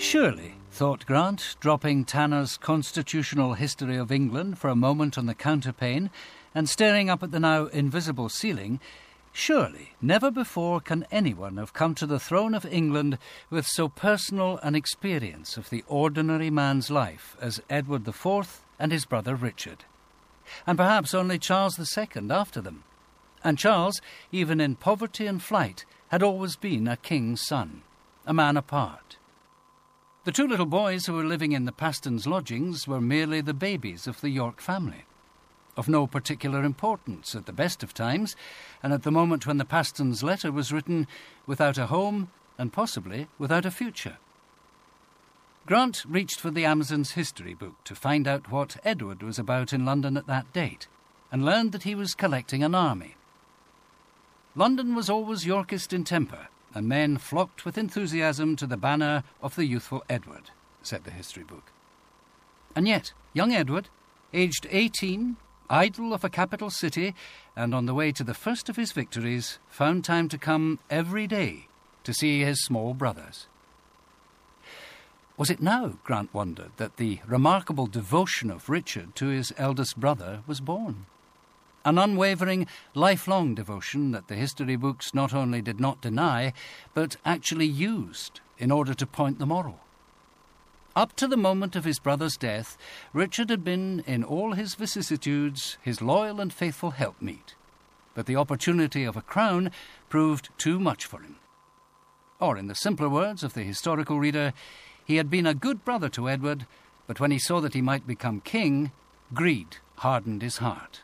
Surely, thought Grant, dropping Tanner's Constitutional History of England for a moment on the counterpane and staring up at the now invisible ceiling, surely never before can anyone have come to the throne of England with so personal an experience of the ordinary man's life as Edward IV and his brother Richard. And perhaps only Charles II after them. And Charles, even in poverty and flight, had always been a king's son, a man apart. The two little boys who were living in the Pastons' lodgings were merely the babies of the York family, of no particular importance at the best of times, and at the moment when the Pastons' letter was written, without a home and possibly without a future. Grant reached for the Amazon's history book to find out what Edward was about in London at that date, and learned that he was collecting an army. London was always Yorkist in temper, and men flocked with enthusiasm to the banner of the youthful Edward, said the history book. And yet, young Edward, aged 18, idol of a capital city, and on the way to the first of his victories, found time to come every day to see his small brothers. Was it now, Grant wondered, that the remarkable devotion of Richard to his eldest brother was born? An unwavering, lifelong devotion that the history books not only did not deny, but actually used in order to point the moral. Up to the moment of his brother's death, Richard had been, in all his vicissitudes, his loyal and faithful helpmeet. But the opportunity of a crown proved too much for him. Or, in the simpler words of the historical reader, he had been a good brother to Edward, but when he saw that he might become king, greed hardened his heart.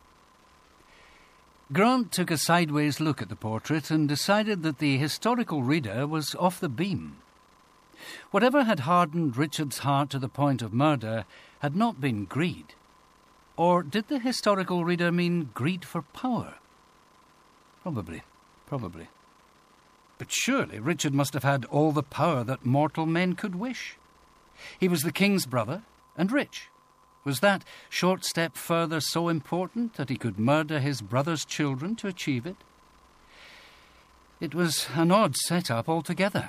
Grant took a sideways look at the portrait and decided that the historical reader was off the beam. Whatever had hardened Richard's heart to the point of murder had not been greed. Or did the historical reader mean greed for power? Probably. But surely Richard must have had all the power that mortal men could wish. He was the king's brother and rich. Was that short step further so important that he could murder his brother's children to achieve it? It was an odd set-up altogether.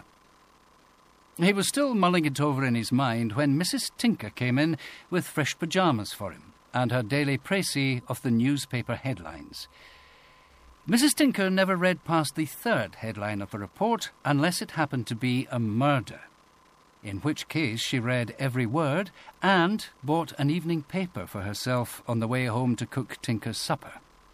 He was still mulling it over in his mind when Mrs. Tinker came in with fresh pyjamas for him and her daily précis of the newspaper headlines. Mrs. Tinker never read past the third headline of a report unless it happened to be a murder, in which case she read every word and bought an evening paper for herself on the way home to cook Tinker's supper.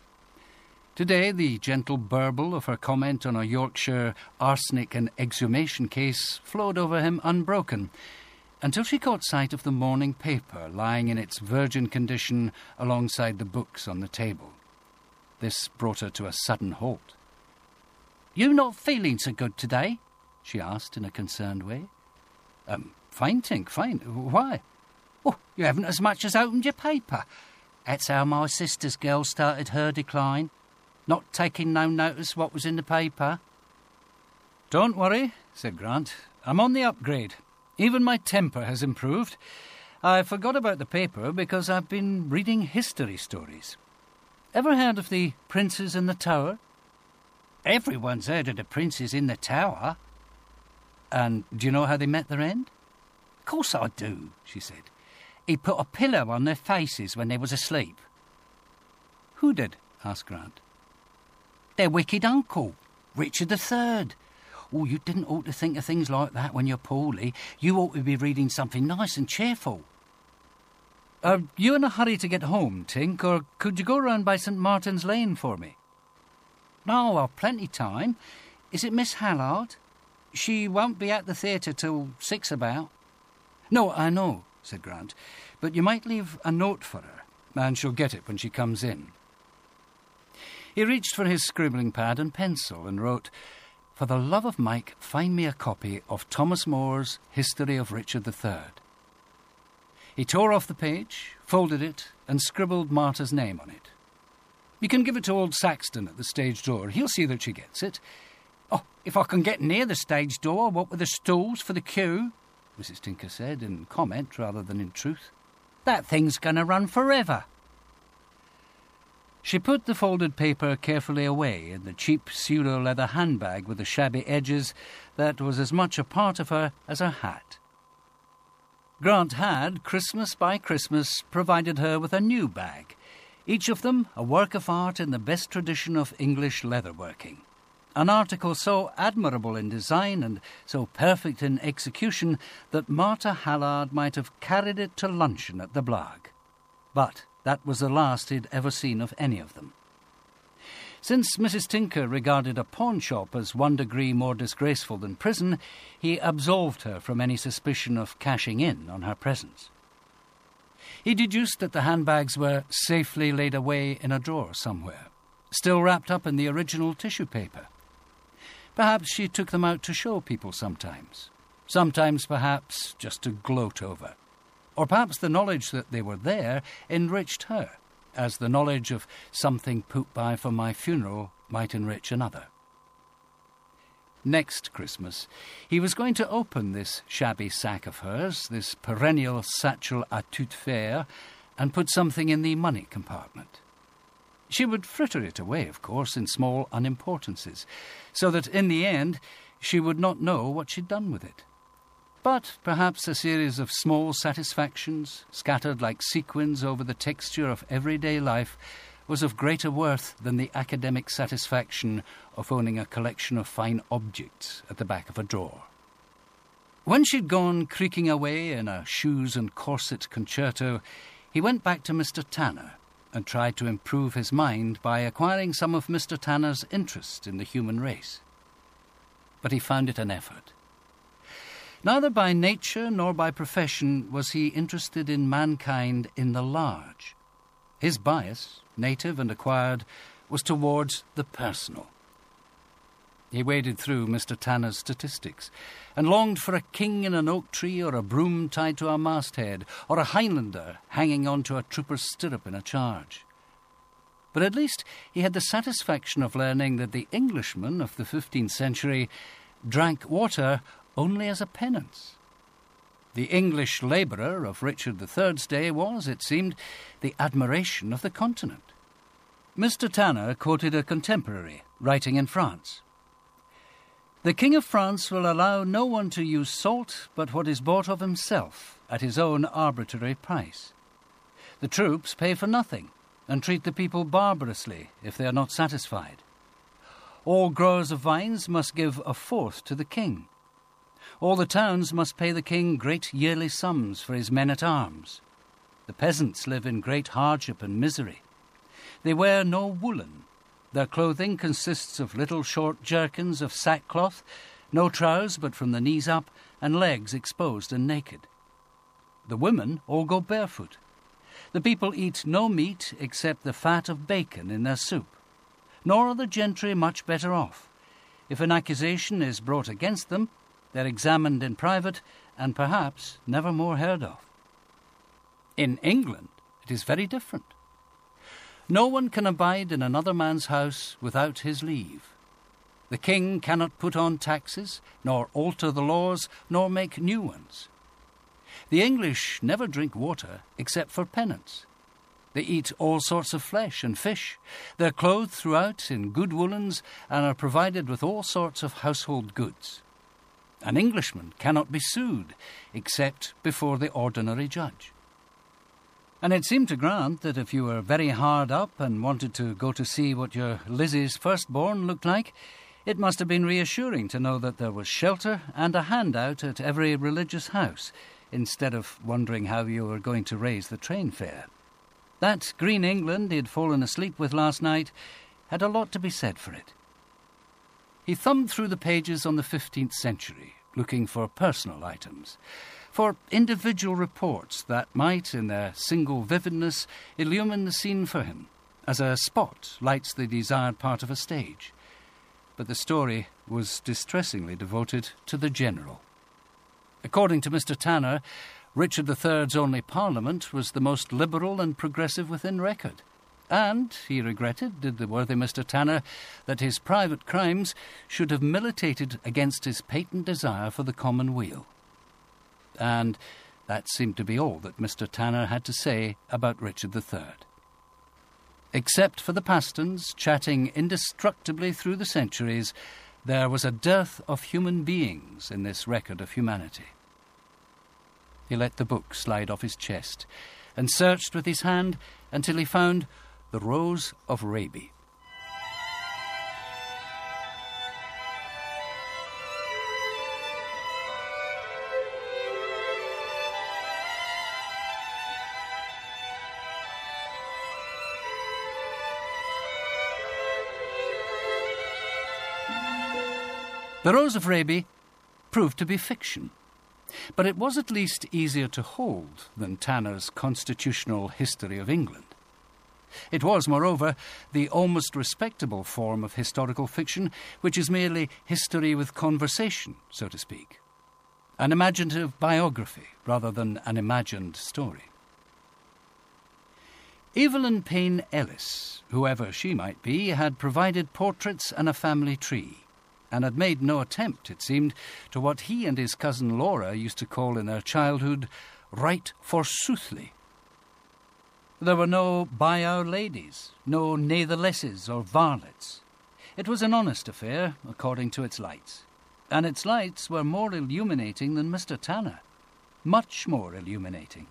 Today, the gentle burble of her comment on a Yorkshire arsenic and exhumation case flowed over him unbroken, until she caught sight of the morning paper lying in its virgin condition alongside the books on the table. This brought her to a sudden halt. "You not feeling so good today?" she asked in a concerned way. Fine, Tink, fine. Why?" "Oh, you haven't as much as opened your paper. That's how my sister's girl started her decline. Not taking no notice what was in the paper." "Don't worry," said Grant. "I'm on the upgrade. Even my temper has improved. I forgot about the paper because I've been reading history stories. Ever heard of the Princes in the Tower?" "Everyone's heard of the Princes in the Tower." "And do you know how they met their end?" "Course I do," she said. "He put a pillow on their faces when they was asleep." "Who did?" asked Grant. "Their wicked uncle, Richard III. Oh, you didn't ought to think of things like that when you're poorly. You ought to be reading something nice and cheerful." "Are you in a hurry to get home, Tink, or could you go round by St. Martin's Lane for me?" "No, I've plenty time. Is it Miss Hallard? She won't be at the theatre till 6 about." "No, I know," said Grant, "but you might leave a note for her, and she'll get it when she comes in." He reached for his scribbling pad and pencil and wrote, "For the love of Mike, find me a copy of Thomas More's History of Richard III." He tore off the page, folded it, and scribbled Martha's name on it. "You can give it to old Saxton at the stage door. He'll see that she gets it." "Oh, if I can get near the stage door, what with the stools for the queue," Mrs. Tinker said, in comment rather than in truth. "That thing's going to run forever." She put the folded paper carefully away in the cheap pseudo-leather handbag with the shabby edges that was as much a part of her as her hat. Grant had, Christmas by Christmas, provided her with a new bag, each of them a work of art in the best tradition of English leatherworking. An article so admirable in design and so perfect in execution that Martha Hallard might have carried it to luncheon at the Blag. But that was the last he'd ever seen of any of them. Since Mrs. Tinker regarded a pawnshop as 1 degree more disgraceful than prison, he absolved her from any suspicion of cashing in on her presents. He deduced that the handbags were safely laid away in a drawer somewhere, still wrapped up in the original tissue paper. Perhaps she took them out to show people sometimes. Sometimes, perhaps, just to gloat over. Or perhaps the knowledge that they were there enriched her, as the knowledge of something put by for my funeral might enrich another. Next Christmas, he was going to open this shabby sack of hers, this perennial satchel à tout faire, and put something in the money compartment. She would fritter it away, of course, in small unimportances, so that in the end she would not know what she'd done with it. But perhaps a series of small satisfactions, scattered like sequins over the texture of everyday life, was of greater worth than the academic satisfaction of owning a collection of fine objects at the back of a drawer. When she'd gone creaking away in a shoes and corset concerto, he went back to Mr. Tanner and tried to improve his mind by acquiring some of Mr. Tanner's interest in the human race. But he found it an effort. Neither by nature nor by profession was he interested in mankind in the large. His bias, native and acquired, was towards the personal. He waded through Mr. Tanner's statistics and longed for a king in an oak tree or a broom tied to a masthead or a Highlander hanging on to a trooper's stirrup in a charge. But at least he had the satisfaction of learning that the Englishman of the 15th century drank water only as a penance. The English labourer of Richard III's day was, it seemed, the admiration of the continent. Mr. Tanner quoted a contemporary, writing in France. "The King of France will allow no one to use salt but what is bought of himself at his own arbitrary price. The troops pay for nothing and treat the people barbarously if they are not satisfied. All growers of vines must give a fourth to the king. All the towns must pay the king great yearly sums for his men-at-arms. The peasants live in great hardship and misery. They wear no woolen. Their clothing consists of little short jerkins of sackcloth, no trousers but from the knees up, and legs exposed and naked. The women all go barefoot. The people eat no meat except the fat of bacon in their soup. Nor are the gentry much better off. If an accusation is brought against them, they're examined in private and perhaps never more heard of. In England, it is very different. No one can abide in another man's house without his leave. The king cannot put on taxes, nor alter the laws, nor make new ones. The English never drink water except for penance. They eat all sorts of flesh and fish. They're clothed throughout in good woolens and are provided with all sorts of household goods. An Englishman cannot be sued except before the ordinary judge. And it seemed to Grant that if you were very hard up and wanted to go to see what your Lizzie's firstborn looked like, it must have been reassuring to know that there was shelter and a handout at every religious house, instead of wondering how you were going to raise the train fare. That green England he had fallen asleep with last night had a lot to be said for it. He thumbed through the pages on the 15th century, looking for personal items, for individual reports that might, in their single vividness, illumine the scene for him, as a spot lights the desired part of a stage. But the story was distressingly devoted to the general. According to Mr. Tanner, Richard III's only parliament was the most liberal and progressive within record. And he regretted, did the worthy Mr. Tanner, that his private crimes should have militated against his patent desire for the common weal. And that seemed to be all that Mr. Tanner had to say about Richard III. Except for the Pastons chatting indestructibly through the centuries, there was a dearth of human beings in this record of humanity. He let the book slide off his chest and searched with his hand until he found The Rose of Raby. The Rose of Raby proved to be fiction, but it was at least easier to hold than Tanner's Constitutional History of England. It was, moreover, the almost respectable form of historical fiction which is merely history with conversation, so to speak. An imaginative biography rather than an imagined story. Evelyn Payne Ellis, whoever she might be, had provided portraits and a family tree, and had made no attempt, it seemed, to what he and his cousin Laura used to call in their childhood, right forsoothly. There were no by our ladies, no nathelesses or varlets. It was an honest affair, according to its lights, and its lights were more illuminating than Mr. Tanner, much more illuminating.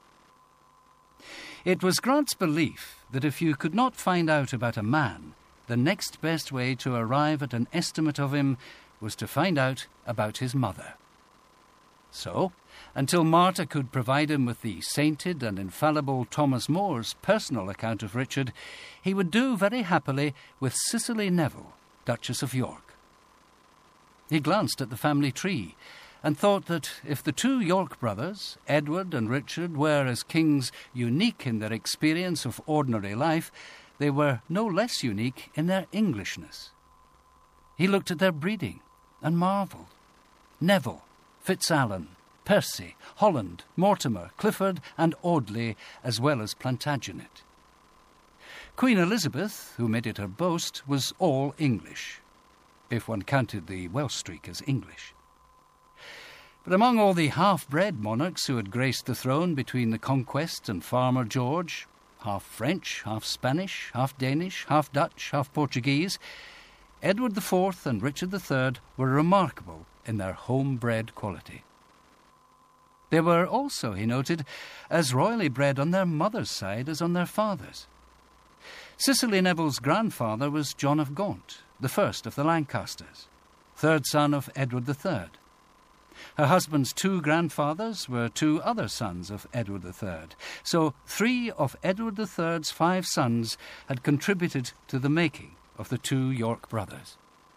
It was Grant's belief that if you could not find out about a man, the next best way to arrive at an estimate of him was to find out about his mother. So, until Martha could provide him with the sainted and infallible Thomas More's personal account of Richard, he would do very happily with Cicely Neville, Duchess of York. He glanced at the family tree and thought that if the two York brothers, Edward and Richard, were as kings unique in their experience of ordinary life, they were no less unique in their Englishness. He looked at their breeding and marvelled. Neville, Fitzalan, Percy, Holland, Mortimer, Clifford and Audley, as well as Plantagenet. Queen Elizabeth, who made it her boast, was all English, if one counted the Welsh streak as English. But among all the half-bred monarchs who had graced the throne between the Conquest and Farmer George, half French, half Spanish, half Danish, half Dutch, half Portuguese, Edward IV and Richard III were remarkable in their home-bred quality. They were also, he noted, as royally bred on their mother's side as on their father's. Cicely Neville's grandfather was John of Gaunt, the first of the Lancasters, third son of Edward III. Her husband's two grandfathers were two other sons of Edward III, so 3 of Edward III's 5 sons had contributed to the making of the two York brothers.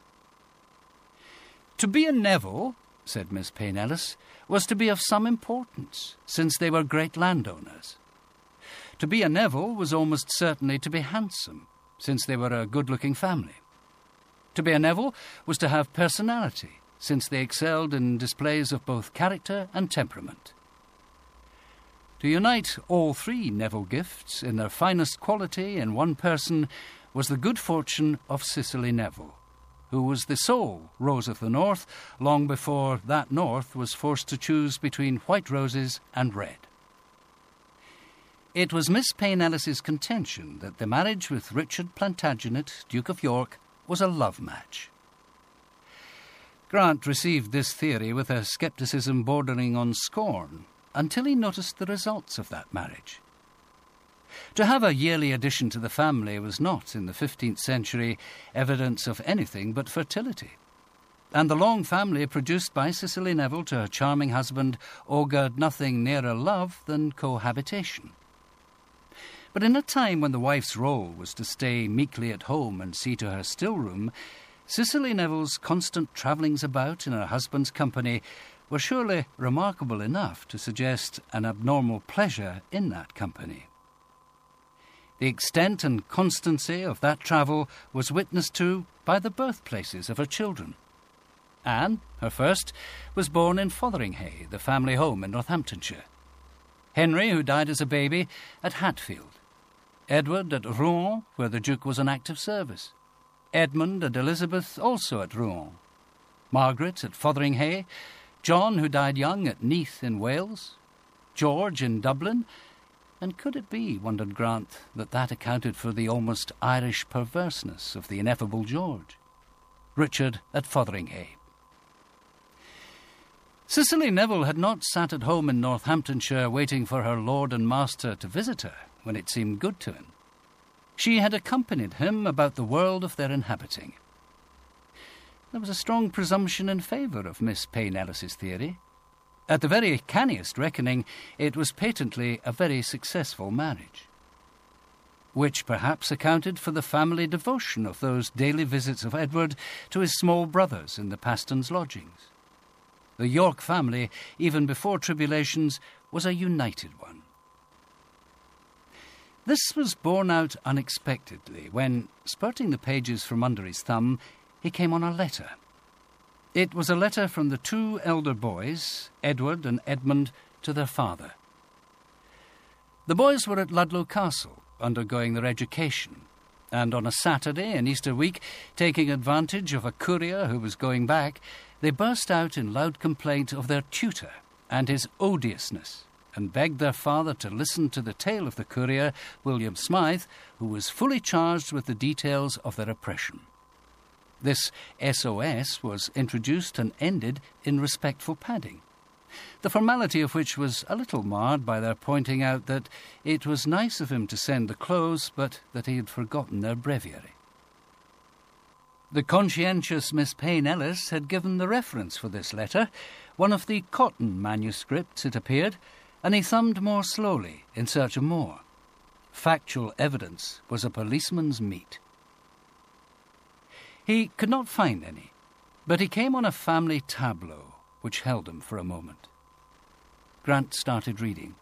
To be a Neville, said Miss Payne Ellis, was to be of some importance, since they were great landowners. To be a Neville was almost certainly to be handsome, since they were a good-looking family. To be a Neville was to have personality, since they excelled in displays of both character and temperament. To unite all 3 Neville gifts in their finest quality in one person was the good fortune of Cicely Neville, who was the sole Rose of the North long before that North was forced to choose between white roses and red. It was Miss Payne Ellis's contention that the marriage with Richard Plantagenet, Duke of York, was a love match. Grant received this theory with a scepticism bordering on scorn until he noticed the results of that marriage. To have a yearly addition to the family was not, in the 15th century, evidence of anything but fertility. And the long family produced by Cicely Neville to her charming husband augured nothing nearer love than cohabitation. But in a time when the wife's role was to stay meekly at home and see to her still-room, Cicely Neville's constant travellings about in her husband's company were surely remarkable enough to suggest an abnormal pleasure in that company. The extent and constancy of that travel was witnessed to by the birthplaces of her children. Anne, her first, was born in Fotheringhay, the family home in Northamptonshire. Henry, who died as a baby, at Hatfield. Edward at Rouen, where the Duke was on active service. Edmund and Elizabeth also at Rouen. Margaret at Fotheringhay. John, who died young, at Neath in Wales. George in Dublin. And could it be, wondered Grant, that accounted for the almost Irish perverseness of the ineffable George? Richard at Fotheringhay. Cicely Neville had not sat at home in Northamptonshire waiting for her lord and master to visit her when it seemed good to him. She had accompanied him about the world of their inhabiting. There was a strong presumption in favour of Miss Payne Ellis's theory. At the very canniest reckoning, it was patently a very successful marriage, which perhaps accounted for the family devotion of those daily visits of Edward to his small brothers in the Pastons' lodgings. The York family, even before tribulations, was a united one. This was borne out unexpectedly when, spurting the pages from under his thumb, he came on a letter. It was a letter from the two elder boys, Edward and Edmund, to their father. The boys were at Ludlow Castle, undergoing their education, and on a Saturday in Easter week, taking advantage of a courier who was going back, they burst out in loud complaint of their tutor and his odiousness, and begged their father to listen to the tale of the courier, William Smythe, who was fully charged with the details of their oppression. This SOS was introduced and ended in respectful padding, the formality of which was a little marred by their pointing out that it was nice of him to send the clothes, but that he had forgotten their breviary. The conscientious Miss Payne Ellis had given the reference for this letter, one of the Cotton manuscripts, it appeared, and he thumbed more slowly in search of more. Factual evidence was a policeman's meat. He could not find any, but he came on a family tableau, which held him for a moment. Grant started reading.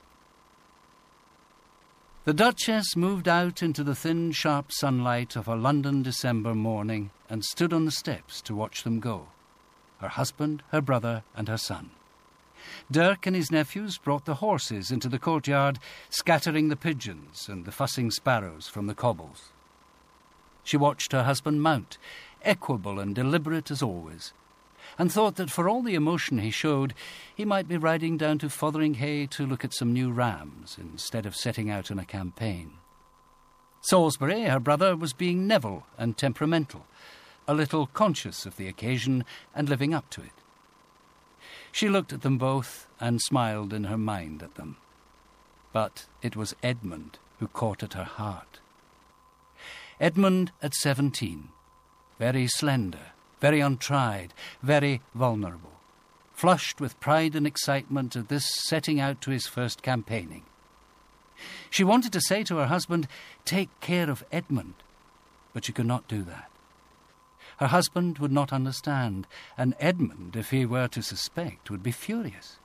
The Duchess moved out into the thin, sharp sunlight of a London December morning and stood on the steps to watch them go, her husband, her brother, and her son. Dirk and his nephews brought the horses into the courtyard, scattering the pigeons and the fussing sparrows from the cobbles. She watched her husband mount, equable and deliberate as always, and thought that for all the emotion he showed, he might be riding down to Fotheringhay to look at some new rams instead of setting out on a campaign. Salisbury, her brother, was being Neville and temperamental, a little conscious of the occasion and living up to it. She looked at them both and smiled in her mind at them. But it was Edmund who caught at her heart. Edmund at 17, very slender, very untried, very vulnerable, flushed with pride and excitement at this setting out to his first campaigning. She wanted to say to her husband, "Take care of Edmund," but she could not do that. Her husband would not understand, and Edmund, if he were to suspect, would be furious.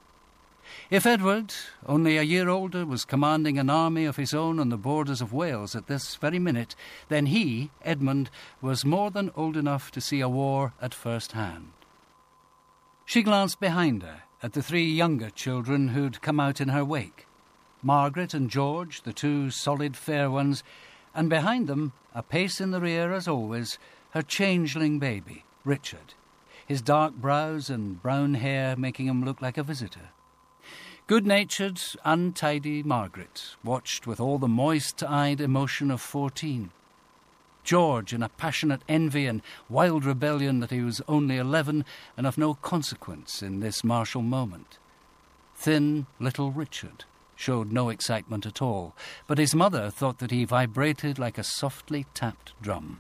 If Edward, only a year older, was commanding an army of his own on the borders of Wales at this very minute, then he, Edmund, was more than old enough to see a war at first hand. She glanced behind her at the three younger children who'd come out in her wake, Margaret and George, the two solid fair ones, and behind them, a pace in the rear as always, her changeling baby, Richard, his dark brows and brown hair making him look like a visitor. Good-natured, untidy Margaret watched with all the moist-eyed emotion of 14. George in a passionate envy and wild rebellion that he was only 11 and of no consequence in this martial moment. Thin little Richard showed no excitement at all, but his mother thought that he vibrated like a softly tapped drum.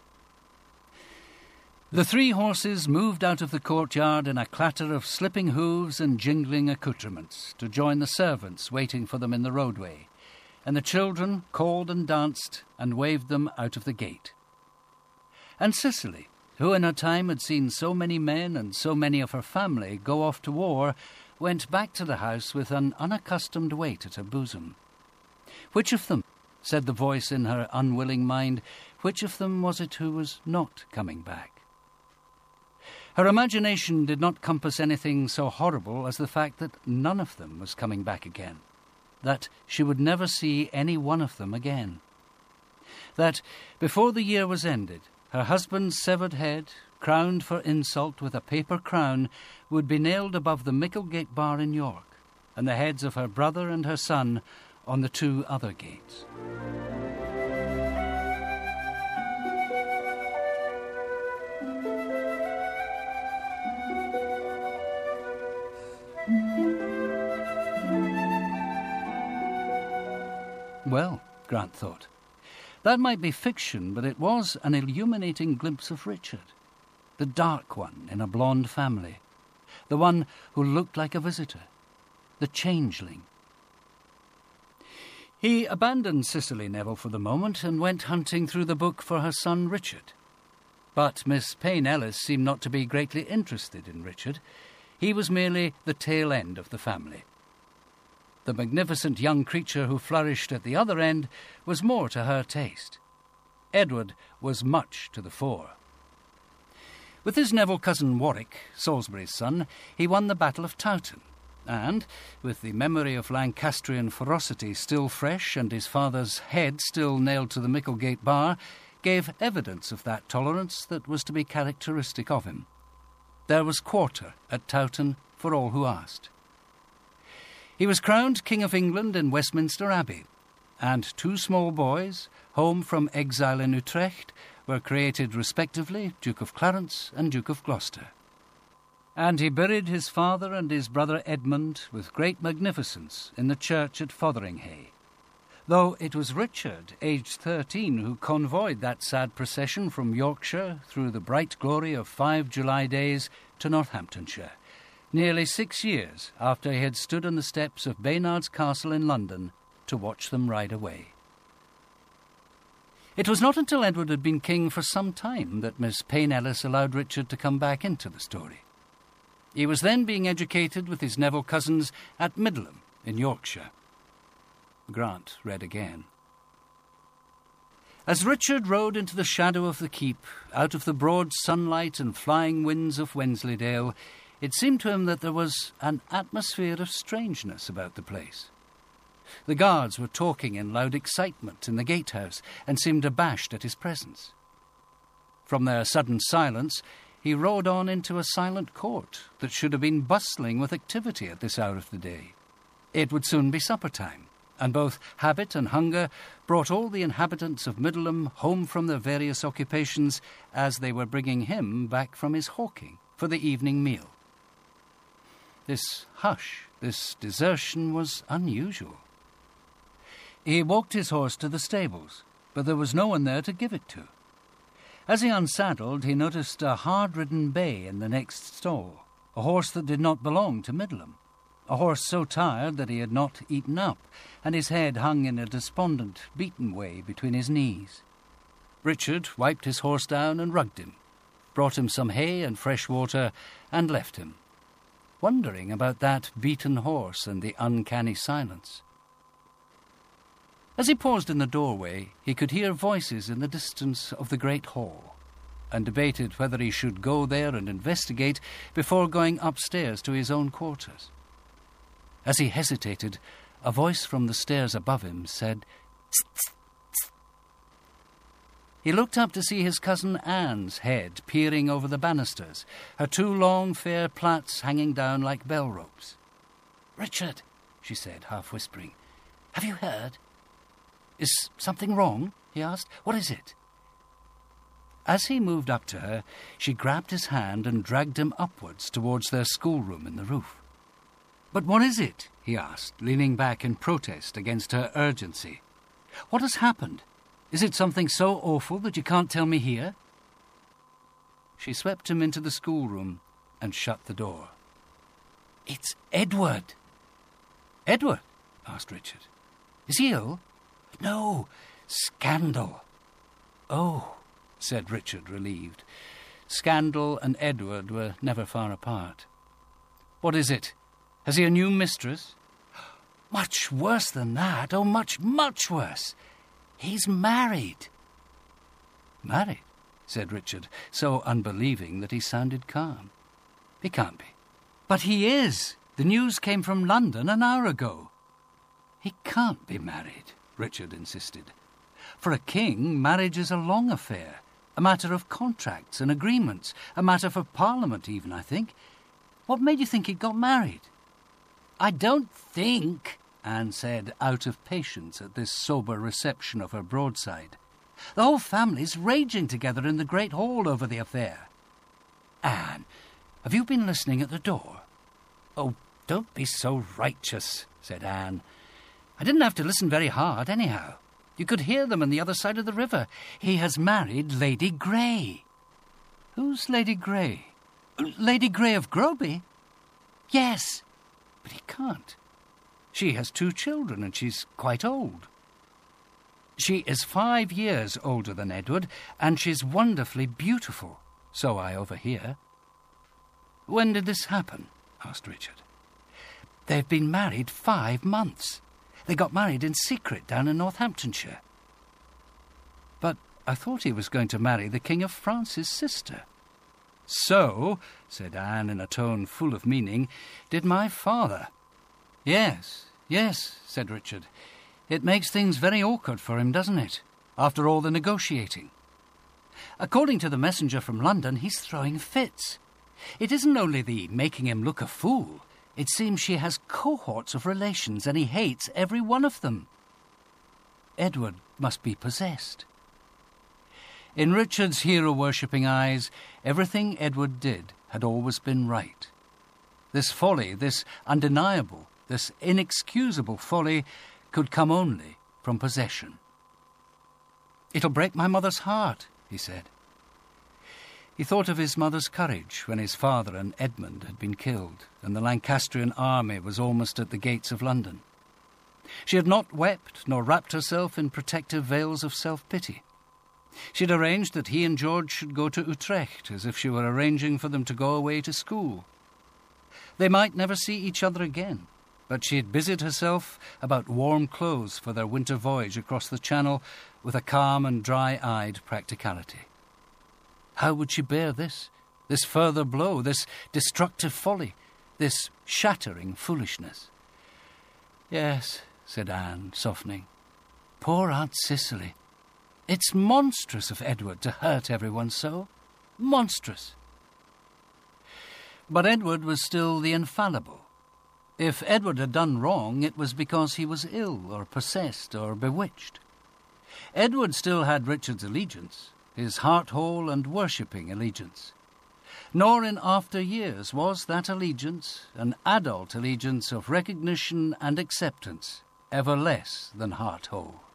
The three horses moved out of the courtyard in a clatter of slipping hooves and jingling accoutrements to join the servants waiting for them in the roadway, and the children called and danced and waved them out of the gate. And Cicely, who in her time had seen so many men and so many of her family go off to war, went back to the house with an unaccustomed weight at her bosom. Which of them, said the voice in her unwilling mind, which of them was it who was not coming back? Her imagination did not compass anything so horrible as the fact that none of them was coming back again, that she would never see any one of them again, that before the year was ended, her husband's severed head, crowned for insult with a paper crown, would be nailed above the Micklegate bar in York, and the heads of her brother and her son on the two other gates. well, Grant thought. That might be fiction, but it was an illuminating glimpse of Richard, the dark one in a blonde family, the one who looked like a visitor, the changeling. He abandoned Cicely Neville for the moment and went hunting through the book for her son Richard. But Miss Payne Ellis seemed not to be greatly interested in Richard. He was merely the tail end of the family. The magnificent young creature who flourished at the other end was more to her taste. Edward was much to the fore. With his Neville cousin Warwick, Salisbury's son, he won the Battle of Towton, and, with the memory of Lancastrian ferocity still fresh and his father's head still nailed to the Micklegate bar, gave evidence of that tolerance that was to be characteristic of him. There was quarter at Towton for all who asked. He was crowned King of England in Westminster Abbey, and two small boys, home from exile in Utrecht, were created respectively Duke of Clarence and Duke of Gloucester. And he buried his father and his brother Edmund with great magnificence in the church at Fotheringhay, though it was Richard, aged 13, who convoyed that sad procession from Yorkshire through the bright glory of 5 July days to Northamptonshire, nearly 6 years after he had stood on the steps of Baynard's Castle in London to watch them ride away. It was not until Edward had been king for some time that Miss Payne Ellis allowed Richard to come back into the story. He was then being educated with his Neville cousins at Middleham in Yorkshire. Grant read again. As Richard rode into the shadow of the keep, out of the broad sunlight and flying winds of Wensleydale, it seemed to him that there was an atmosphere of strangeness about the place. The guards were talking in loud excitement in the gatehouse and seemed abashed at his presence. From their sudden silence, he rode on into a silent court that should have been bustling with activity at this hour of the day. It would soon be supper time, and both habit and hunger brought all the inhabitants of Middleham home from their various occupations as they were bringing him back from his hawking for the evening meal. This hush, this desertion was unusual. He walked his horse to the stables, but there was no one there to give it to. As he unsaddled, he noticed a hard-ridden bay in the next stall, a horse that did not belong to Middleham, a horse so tired that he had not eaten up, and his head hung in a despondent, beaten way between his knees. Richard wiped his horse down and rugged him, brought him some hay and fresh water, and left him, wondering about that beaten horse and the uncanny silence. As he paused in the doorway, he could hear voices in the distance of the great hall, and debated whether he should go there and investigate before going upstairs to his own quarters. As he hesitated, a voice from the stairs above him said, "Tst, tst, tst." He looked up to see his cousin Anne's head peering over the banisters, her two long fair plaits hanging down like bell ropes. "Richard," she said, half whispering, "have you heard?" "Is something wrong?" he asked. "What is it?" As he moved up to her, she grabbed his hand and dragged him upwards towards their schoolroom in the roof. "But what is it?" he asked, leaning back in protest against her urgency. "What has happened? Is it something so awful that you can't tell me here?" She swept him into the schoolroom and shut the door. "It's Edward." "Edward?" asked Richard. "Is he ill?" "No, scandal." "Oh," said Richard, relieved. Scandal and Edward were never far apart. "What is it? Has he a new mistress?" "Much worse than that. Oh, much, much worse. He's married." "Married?" said Richard, so unbelieving that he sounded calm. "He can't be." "But he is. The news came from London an hour ago." "He can't be married," Richard insisted. "For a king, marriage is a long affair, a matter of contracts and agreements, a matter for Parliament even, I think. What made you think he'd got married?" "I don't think," Anne said, out of patience at this sober reception of her broadside. "The whole family's raging together in the great hall over the affair." "Anne, have you been listening at the door?" "Oh, don't be so righteous," said Anne. I didn't have to listen very hard, anyhow. You could hear them on the other side of the river. He has married Lady Grey. Who's Lady Grey? Lady Grey of Groby? Yes, but he can't. She has 2 children and she's quite old. She is 5 years older than Edward, and she's wonderfully beautiful, so I overhear. When did this happen? Asked Richard. They've been married 5 months. They got married in secret down in Northamptonshire. But I thought he was going to marry the King of France's sister. So, said Anne in a tone full of meaning, did my father. Yes, said Richard. It makes things very awkward for him, doesn't it, after all the negotiating? According to the messenger from London, he's throwing fits. It isn't only the making him look a fool. It seems she has cohorts of relations, and he hates every one of them. Edward must be possessed. In Richard's hero-worshipping eyes, everything Edward did had always been right. This folly, this undeniable, this inexcusable folly, could come only from possession. "It'll break my mother's heart," he said. He thought of his mother's courage when his father and Edmund had been killed, and the Lancastrian army was almost at the gates of London. She had not wept nor wrapped herself in protective veils of self-pity. She had arranged that he and George should go to Utrecht, as if she were arranging for them to go away to school. They might never see each other again, but she had busied herself about warm clothes for their winter voyage across the Channel with a calm and dry-eyed practicality. How would she bear this further blow, this destructive folly, this shattering foolishness? "Yes," said Anne, softening. "Poor Aunt Cicely. It's monstrous of Edward to hurt everyone so. Monstrous." But Edward was still the infallible. If Edward had done wrong, it was because he was ill or possessed or bewitched. Edward still had Richard's allegiance, his heart-whole and worshipping allegiance. Nor in after years was that allegiance, an adult allegiance of recognition and acceptance, ever less than heart-whole.